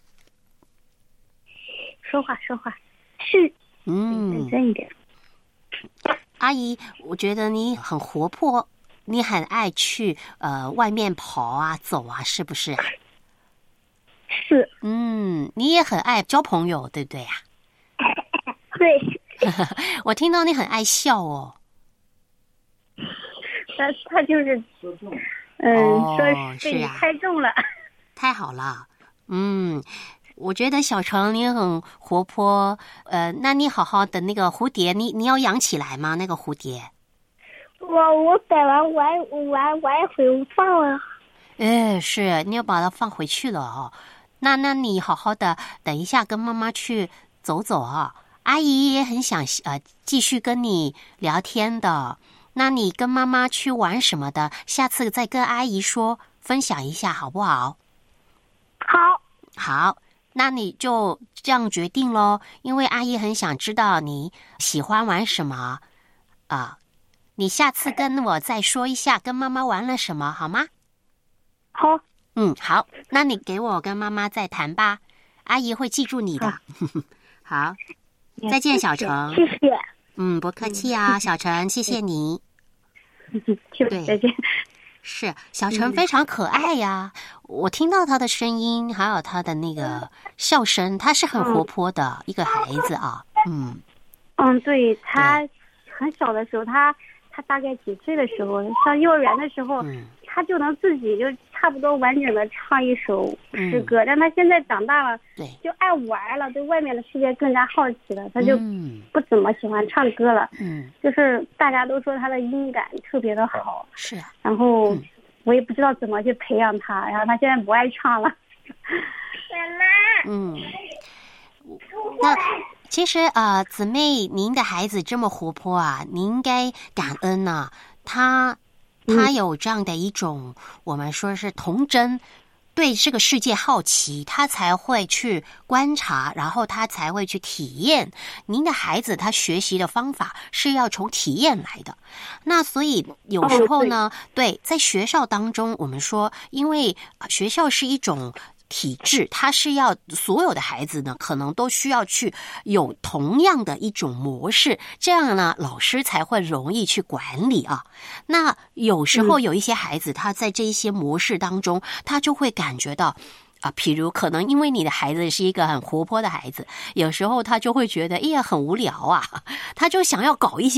说话说话，是。 嗯， 认真一点。 阿姨，我觉得你很活泼，你很爱去呃外面跑啊、走啊，是不是啊？ 是。 嗯，你也很爱交朋友，对不对呀？ 对。 我听到你很爱笑哦。 他他就是，嗯， 哦、 说被你猜中了。 太好了，嗯。我觉得小程你很活泼，呃，那你好好的那个蝴蝶，你你要养起来吗？那个蝴蝶？ 我我逮完玩玩玩一会我放了。 哎，是你要把它放回去了哦。那那你好好的，等一下跟妈妈去走走啊。阿姨也很想呃继续跟你聊天的。那你跟妈妈去玩什么的？下次再跟阿姨说，分享一下好不好？ 好。 好。那你就这样决定咯，因为阿姨很想知道你喜欢玩什么啊。你下次跟我再说一下跟妈妈玩了什么好吗？ 好。 嗯，好，那你给我跟妈妈再谈吧，阿姨会记住你的。好, 好，再见小程。 谢谢。 嗯，不客气啊，小程，谢谢你。 对，再见。 是小程非常可爱呀、嗯，我听到他的声音，还有他的那个笑声，他是很活泼的、嗯、一个孩子啊。嗯嗯，对，他很小的时候，他他大概几岁的时候，上幼儿园的时候，嗯、他就能自己就差不多完整的唱一首诗歌。嗯、但他现在长大了， 对， 就爱玩了，对外面的世界更加好奇了，他就不怎么喜欢唱歌了。 嗯， 就是大家都说他的音感特别的好。 是啊。 然后、嗯、我也不知道怎么去培养他，然后他现在不爱唱了。 妈妈。嗯。那其实呃，姊妹，您的孩子这么活泼啊，您应该感恩呐、啊。他他有这样的一种、嗯、我们说是童真，对这个世界好奇，他才会去观察，然后他才会去体验。您的孩子他学习的方法是要从体验来的。那所以有时候呢，哦、对, 对，在学校当中，我们说，因为学校是一种体制，它是要所有的孩子呢，可能都需要去有同样的一种模式，这样呢，老师才会容易去管理啊。那有时候有一些孩子，他在这一些模式当中，他就会感觉到啊，譬如可能因为你的孩子是一个很活泼的孩子，有时候他就会觉得，哎呀，很无聊啊，他就想要搞一些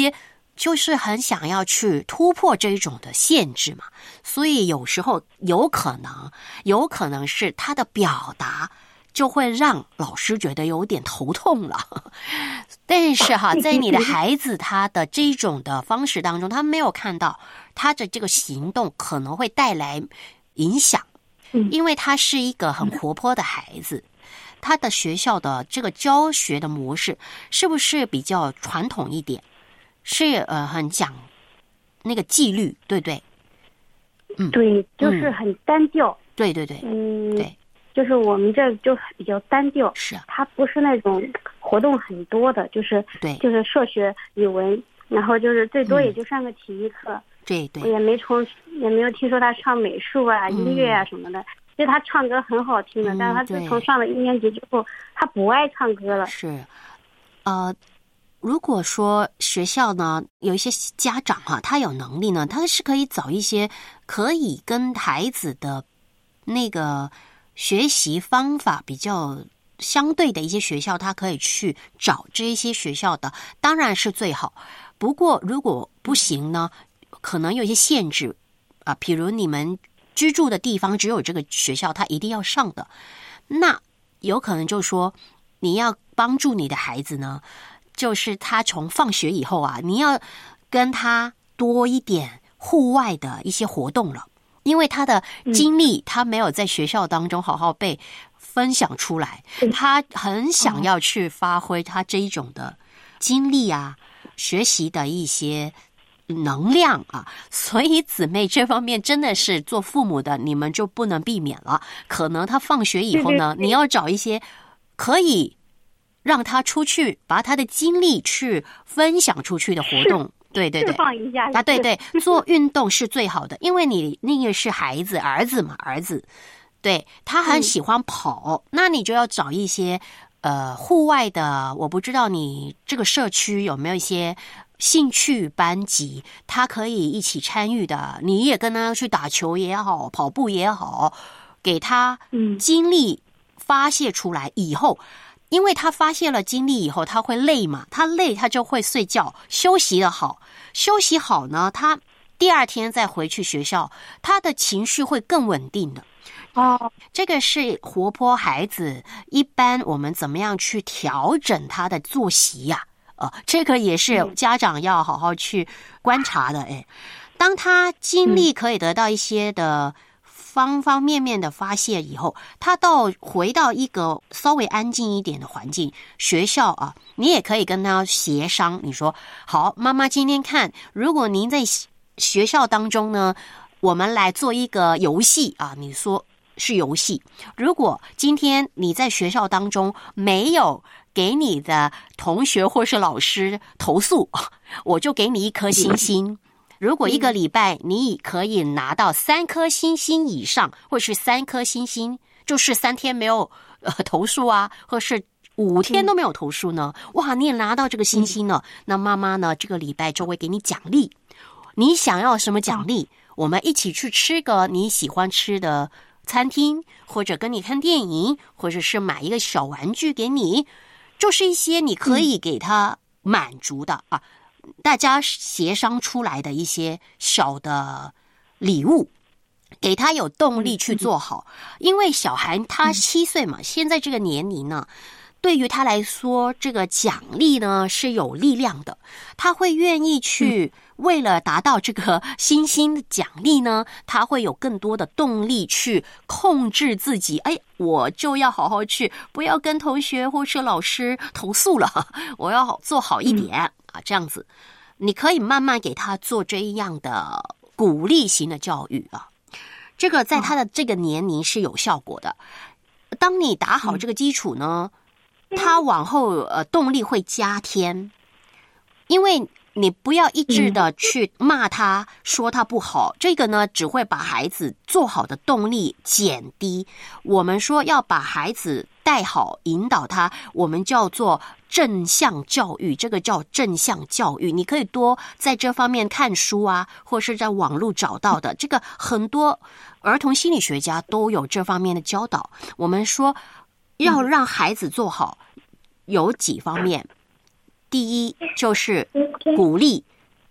就是很想要去突破这一种的限制嘛，所以有时候有可能，有可能是他的表达就会让老师觉得有点头痛了。但是哈，在你的孩子他的这种的方式当中，他没有看到他的这个行动可能会带来影响，因为他是一个很活泼的孩子。他的学校的这个教学的模式是不是比较传统一点？是呃，很讲那个纪律，对不对？嗯， 对，就是很单调。 嗯、对对对， 嗯， 对， 就是我们这就比较单调。 是啊， 它不是那种活动很多的，就是对， 就是数学、语文，然后就是最多也就上个体育课。 嗯、对对， 也没从也没有听说他上美术啊、嗯、音乐啊什么的。其实他唱歌很好听的，嗯、但是他自从上了一年级之后，他不爱唱歌了。 是，呃。如果说学校呢有一些家长哈、啊，他有能力呢，他是可以找一些可以跟孩子的那个学习方法比较相对的一些学校，他可以去找这一些学校的，当然是最好。不过如果不行呢，可能有一些限制啊，比如你们居住的地方只有这个学校，他一定要上的，那有可能就是说你要帮助你的孩子呢。就是他从放学以后啊，你要跟他多一点户外的一些活动了，因为他的经历、嗯、他没有在学校当中好好被分享出来，嗯、他很想要去发挥他这一种的经历啊，学习的一些能量啊，所以姊妹这方面真的是做父母的，你们就不能避免了。可能他放学以后呢，你要找一些可以让他出去把他的经历去分享出去的活动，对对对， 释放一下啊，对对，做运动是最好的，因为你那个是孩子，儿子嘛，儿子，对他很喜欢跑，嗯、那你就要找一些呃户外的，我不知道你这个社区有没有一些兴趣班级，他可以一起参与的，你也跟他去打球也好，跑步也好，给他经历发泄出来以后。嗯因为他发泄了精力以后，他会累嘛，他累他就会睡觉，休息得好，休息好呢，他第二天再回去学校，他的情绪会更稳定的。 哦， 这个是活泼孩子，一般我们怎么样去调整他的作息呀、啊？呃，这个也是家长要好好去观察的。哎，当他精力可以得到一些的。方方面面的发泄以后，他到回到一个稍微安静一点的环境，学校啊，你也可以跟他协商。你说好，妈妈今天看，如果您在学校当中呢，我们来做一个游戏啊，你说是游戏。如果今天你在学校当中没有给你的同学或是老师投诉，我就给你一颗星星。如果一个礼拜你可以拿到三颗星星以上，或是三颗星星，就是三天没有呃投诉啊，或是五天都没有投诉呢，哇，你也拿到这个星星了，那妈妈呢这个礼拜就会给你奖励。你想要什么奖励？我们一起去吃个你喜欢吃的餐厅，或者跟你看电影，或者是买一个小玩具给你，就是一些你可以给他满足的啊。大家协商出来的一些小的礼物，给他有动力去做好。因为小孩他七岁嘛，现在这个年龄呢，对于他来说，这个奖励呢是有力量的，他会愿意去为了达到这个星星的奖励呢，他会有更多的动力去控制自己。哎，我就要好好去，不要跟同学或是老师投诉了，我要做好一点。嗯啊，这样子，你可以慢慢给他做这样的鼓励型的教育啊，这个在他的这个年龄是有效果的。当你打好这个基础呢，嗯、他往后呃动力会加添，因为你不要一直的去骂他，说他不好，这个呢只会把孩子做好的动力减低。我们说要把孩子带好，引导他，我们叫做正向教育，这个叫正向教育。你可以多在这方面看书啊，或是在网络找到的，这个很多儿童心理学家都有这方面的教导。我们说要让孩子做好，有几方面。第一就是鼓励，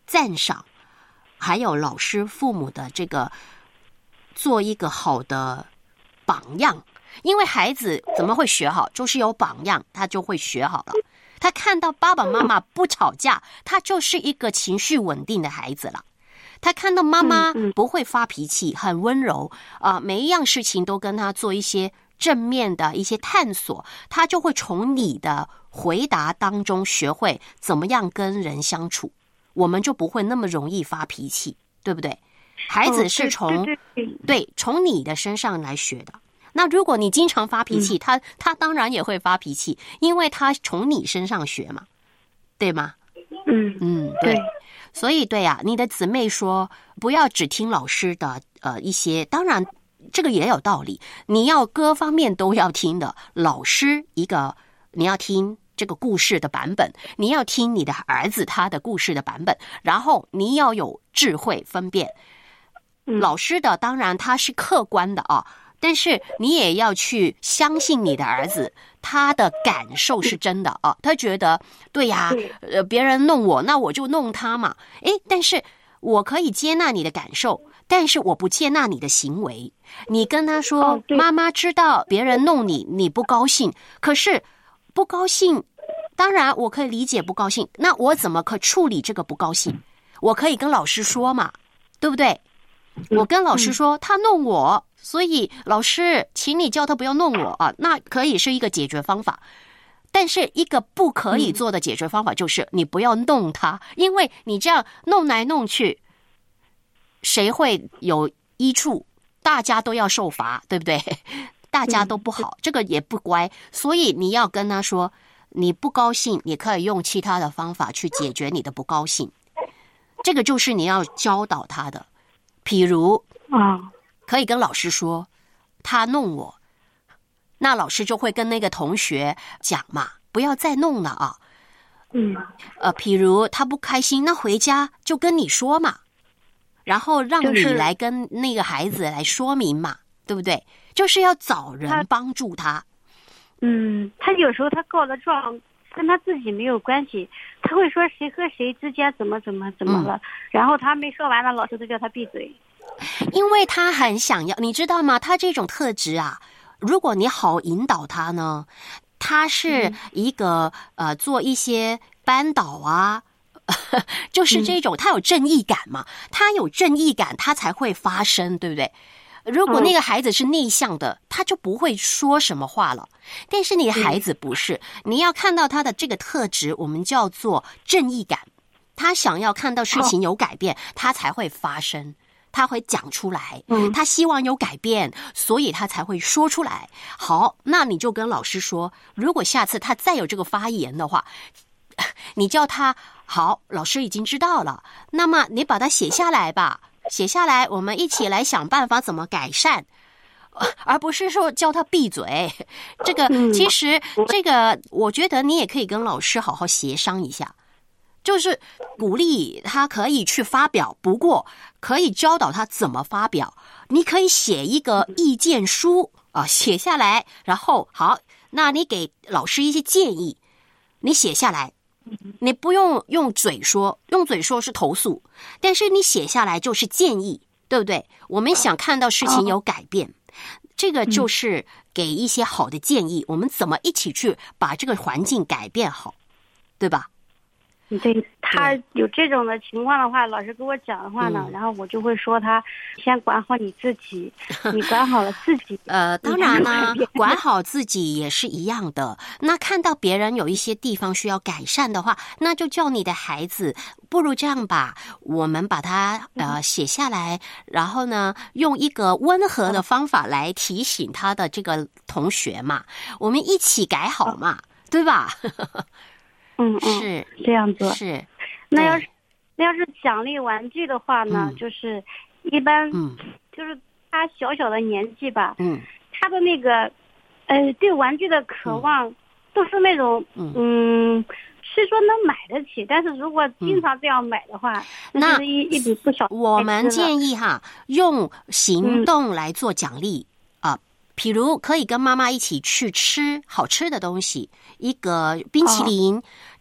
赞赏，还有老师、父母的这个做一个好的榜样。因为孩子怎么会学好，就是有榜样，他就会学好了。他看到爸爸妈妈不吵架，他就是一个情绪稳定的孩子了。他看到妈妈不会发脾气，很温柔啊、呃，每一样事情都跟他做一些正面的一些探索，他就会从你的回答当中学会怎么样跟人相处，我们就不会那么容易发脾气，对不对？孩子是从、哦、对, 对, 对, 对从你的身上来学的。那如果你经常发脾气，嗯、他他当然也会发脾气，因为他从你身上学嘛，对吗？ 嗯嗯，对。对所以对啊，你的姊妹说不要只听老师的呃一些，当然这个也有道理，你要各方面都要听的。老师一个你要听这个故事的版本，你要听你的儿子他的故事的版本，然后你要有智慧分辨。老师的当然他是客观的啊，但是你也要去相信你的儿子，他的感受是真的啊。他觉得对呀，呃，别人弄我，那我就弄他嘛。诶，但是我可以接纳你的感受，但是我不接纳你的行为。你跟他说，哦、妈妈知道别人弄你，你不高兴，可是不高兴，当然我可以理解不高兴，那我怎么可处理这个不高兴？我可以跟老师说嘛，对不对？我跟老师说他弄我，所以老师请你叫他不要弄我啊，那可以是一个解决方法。但是一个不可以做的解决方法就是你不要弄他，因为你这样弄来弄去，谁会有益处？大家都要受罚，对不对？大家都不好，这个也不乖。所以你要跟他说，你不高兴，你可以用其他的方法去解决你的不高兴。这个就是你要教导他的。譬如啊，可以跟老师说他弄我，那老师就会跟那个同学讲嘛，不要再弄了啊。 嗯， 呃，譬如他不开心，那回家就跟你说嘛，然后让你来跟那个孩子来说明嘛，对不对？就是要找人帮助他。 嗯，他有时候他告的状跟他自己没有关系，他会说谁和谁之间怎么怎么怎么了，嗯、然后他没说完了，老师就叫他闭嘴。 因为他很想要，你知道吗？他这种特质啊，如果你好引导他呢，他是一个、嗯、呃做一些班导啊，就是这种、嗯、他有正义感嘛，他有正义感，他才会发声，对不对？如果那个孩子是内向的，嗯、他就不会说什么话了。但是你的孩子不是，嗯、你要看到他的这个特质，我们叫做正义感。他想要看到事情有改变，哦、他才会发声，他会讲出来。嗯、他希望有改变，所以他才会说出来。好，那你就跟老师说，如果下次他再有这个发言的话，你叫他好，老师已经知道了，那么你把它写下来吧。写下来，我们一起来想办法怎么改善，而不是说叫他闭嘴。这个其实这个我觉得你也可以跟老师好好协商一下，就是鼓励他可以去发表，不过可以教导他怎么发表。你可以写一个意见书啊，写下来，然后好，那你给老师一些建议，你写下来。你不用用嘴说，用嘴说是投诉，但是你写下来就是建议，对不对？我们想看到事情有改变，哦、这个就是给一些好的建议，嗯、我们怎么一起去把这个环境改变好，对吧？ 对，他有这种的情况的话，老师跟我讲的话呢，嗯、然后我就会说他先管好你自己，你管好了自己。 呃，当然呢，管好自己也是一样的。那看到别人有一些地方需要改善的话，那就叫你的孩子，不如这样吧，我们把它呃写下来，然后呢，用一个温和的方法来提醒他的这个同学嘛，我们一起改好嘛，哦、对吧？ 嗯嗯， 是这样子。 是， 那要是那要是奖励玩具的话呢，嗯、就是一般，嗯，就是他小小的年纪吧， 嗯， 他的那个，呃，对玩具的渴望，嗯、都是那种，嗯。嗯是说能买得起，但是如果经常这样买的话，嗯、那是一一笔不小。 我们建议哈，用行动来做奖励、嗯、啊，譬如可以跟妈妈一起去吃好吃的东西，一个冰淇淋。哦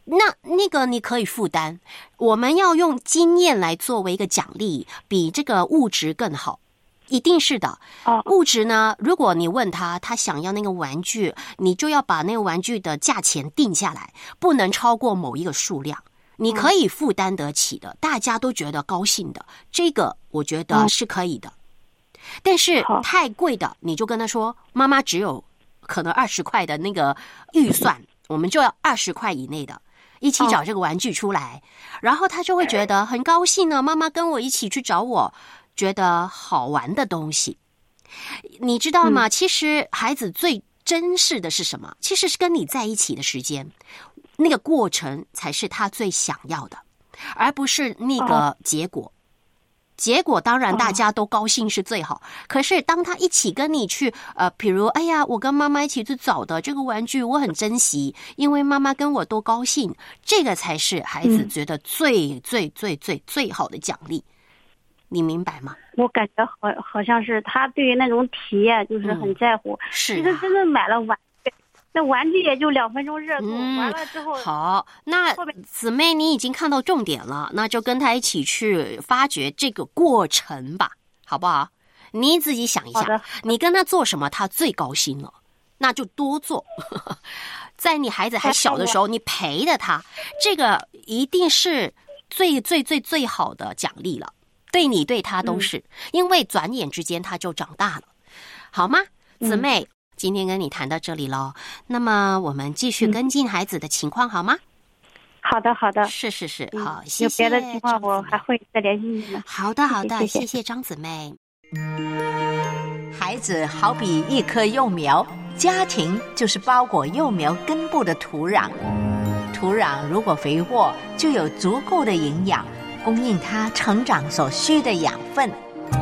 那那个你可以负担，我们要用经验来作为一个奖励，比这个物质更好。一定是的。 哦， 物质呢，如果你问他，他想要那个玩具，你就要把那个玩具的价钱定下来，不能超过某一个数量。你可以负担得起的，大家都觉得高兴的，这个我觉得是可以的。但是太贵的，你就跟他说，妈妈只有可能二十块的那个预算，我们就要二十块以内的。一起找这个玩具出来，然后他就会觉得很高兴呢。妈妈跟我一起去找我觉得好玩的东西，你知道吗？嗯、其实孩子最珍视的是什么？其实是跟你在一起的时间，那个过程才是他最想要的，而不是那个结果。哦、结果当然大家都高兴是最好，哦、可是当他一起跟你去，呃，比如哎呀，我跟妈妈一起去找的这个玩具，我很珍惜，因为妈妈跟我多高兴，这个才是孩子觉得最、嗯、最最最最好的奖励。你明白吗？ 我感觉好好像是他对于那种体验就是很在乎。嗯、是、啊，其实真的买了玩具，那玩具也就两分钟热度，嗯、完了之后。好，那姊妹你已经看到重点了，那就跟他一起去发掘这个过程吧，好不好？你自己想一下，你跟他做什么他最高兴了，那就多做。在你孩子还小的时候，你陪着他，这个一定是最最最最好的奖励了。对你对他都是，嗯、因为转眼之间他就长大了，好吗？姊妹，嗯、今天跟你谈到这里咯，那么我们继续跟进孩子的情况，嗯、好吗？好的，好的，是是是，嗯、好，谢谢。有别的情况我还会再联系你们。好的，好的，谢谢, 谢谢张姊妹。 孩子好比一棵幼苗，家庭就是包裹幼苗根部的土壤。土壤如果肥沃，就有足够的营养，供应它成长所需的养分。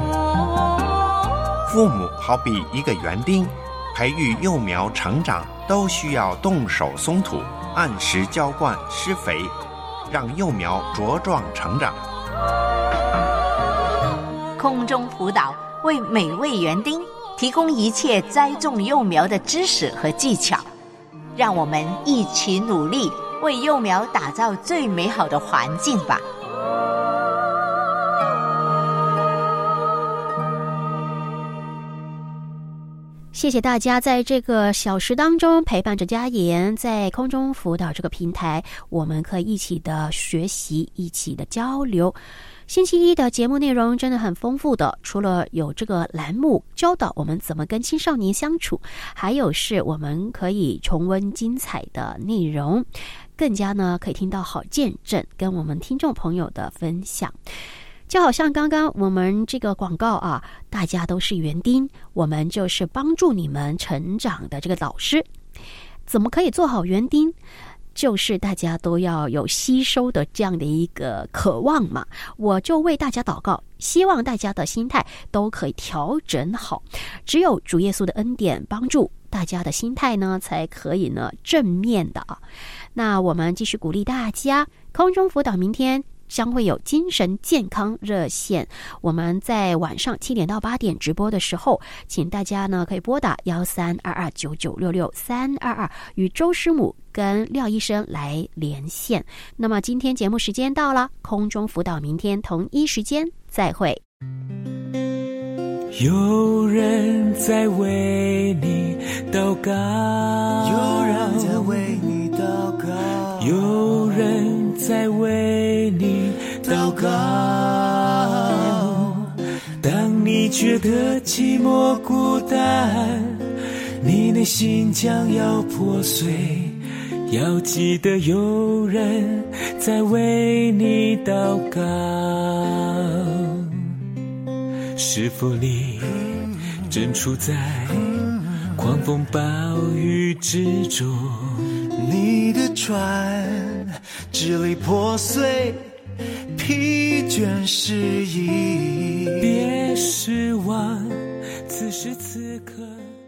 父母好比一个园丁，培育幼苗成长都需要动手松土，按时浇灌施肥，让幼苗茁壮成长。 空中辅导为每位园丁提供一切栽种幼苗的知识和技巧，让我们一起努力，为幼苗打造最美好的环境吧。 谢谢大家在这个小时当中陪伴着佳言，在空中辅导这个平台，我们可以一起的学习，一起的交流。星期一的节目内容真的很丰富的，除了有这个栏目教导我们怎么跟青少年相处，还有是我们可以重温精彩的内容，更加呢可以听到好见证跟我们听众朋友的分享。就好像刚刚我们这个广告啊，大家都是园丁，我们就是帮助你们成长的这个老师。怎么可以做好园丁？就是大家都要有吸收的这样的一个渴望嘛。我就为大家祷告，希望大家的心态都可以调整好。只有主耶稣的恩典帮助大家的心态呢，才可以呢正面的啊。那我们继续鼓励大家，空中辅导明天将会有精神健康热线，我们在晚上七点到八点直播的时候，请大家呢可以拨打幺三二二九九六六三二二与周师母跟廖医生来连线。那么今天节目时间到了，空中辅导明天同一时间再会。 有人在为你祷告，有人在为你祷告，有人在为你祷告。当你觉得寂寞孤单，你内心将要破碎，要记得有人在为你祷告。是否你正处在狂风暴雨之中？你的船支离破碎，疲倦失意。别失望，此时此刻